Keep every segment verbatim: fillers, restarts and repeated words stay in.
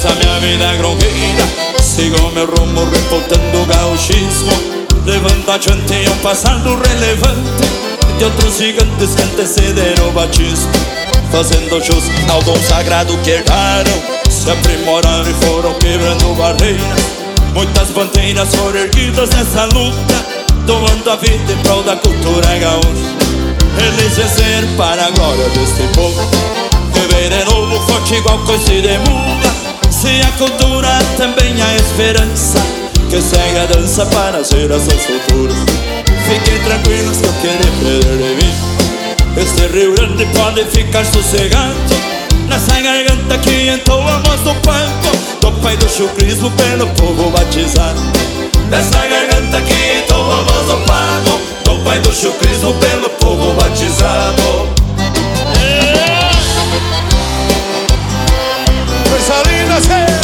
Essa minha vida é grongueira, sigo meu rumo reportando o gauchismo, levando adiante um passado relevante de outros gigantes que antecederam o batismo, fazendo jus ao dom sagrado que herdaram, se aprimoraram e foram quebrando barreiras. Muitas bandeiras foram erguidas nessa luta, doando a vida em prol da cultura gaúcha. Eles venceram para a glória deste povo, viver é novo, forte igual coice de mula. Se a cultura também a esperança, que segue a dança para as gerações futuras. Fiquem tranquilos que eu quero perder de mim. Este Rio Grande pode ficar sossegado, nessa garganta que entoa a voz do campo, do Pai do chucrismo pelo povo batizado. Nessa garganta que entoa a voz do pago, do Pai do chucrismo pelo povo batizado. Coisa linda, cê.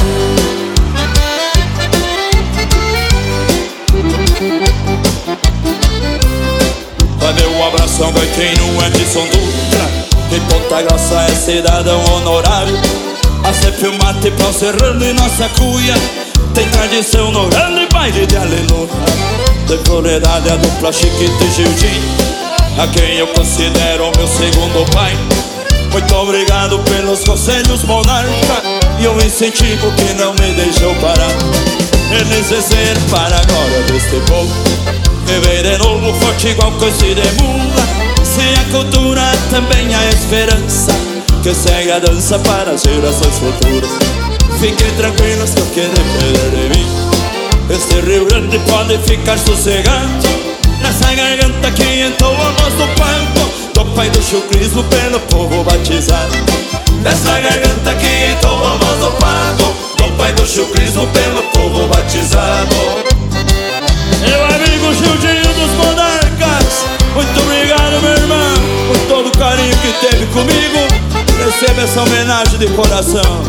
Vai meu abração, vai quem não é de São Dutra, em Ponta Grossa é cidadão honorário. A sempre o mate pau serrano em nossa cuia, tem tradição no grande baile de aleluia. De propriedade a dupla Chiquito e Gildinho, a quem eu considero meu segundo pai. Muito obrigado pelos conselhos, monarca, e o incentivo que não me deixou parar. Eles venceram para a glória deste povo, viver de novo forte igual coice de mula. Se a cultura também a esperança, que segue a dança para as gerações futuras. Fiquem tranquilos que eu quero perder de mim. Este Rio Grande pode ficar sossegado, nessa garganta que entoa a voz do campo, do Pai do chucrismo pelo povo batizado. Nessa garganta que entoa a voz do pago, do Pai do chucrismo pelo povo batizado. Meu amigo Gildinho dos Monarcas, muito obrigado, meu irmão, por todo o carinho que teve comigo. Receba essa homenagem de coração.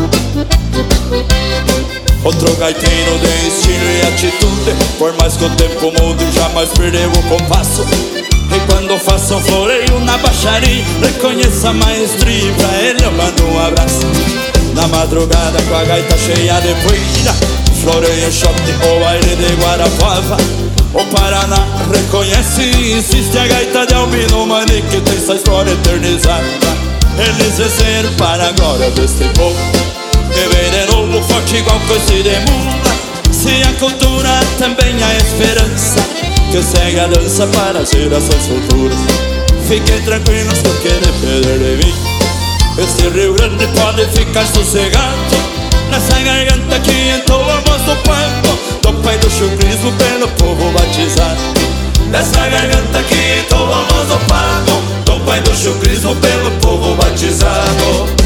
Outro gaiteiro de estilo e atitude, por mais que o tempo mude, jamais perdeu o compasso. E quando faça um floreio na baixaria, reconheça a maestria, pra ele eu mando um abraço. Na madrugada com a gaita cheia de poeira, floreio, shot ou aire de Guarapuava. O Paraná reconhece e insiste a gaita de Albino Mani, que tem sua história eternizada. Eles venceram para a glória deste povo, viver de novo forte igual coice de mula. Se a cultura também a esperança, que segue a dança para as gerações futuras. Fiquem tranquilos que eu quero perder de mim. Este Rio Grande pode ficar sossegado, nessa garganta que entoa a voz do campo, do Pai do chucrismo pelo povo batizado. Nessa garganta que entoa a voz do pago, do Pai do chucrismo pelo povo batizado.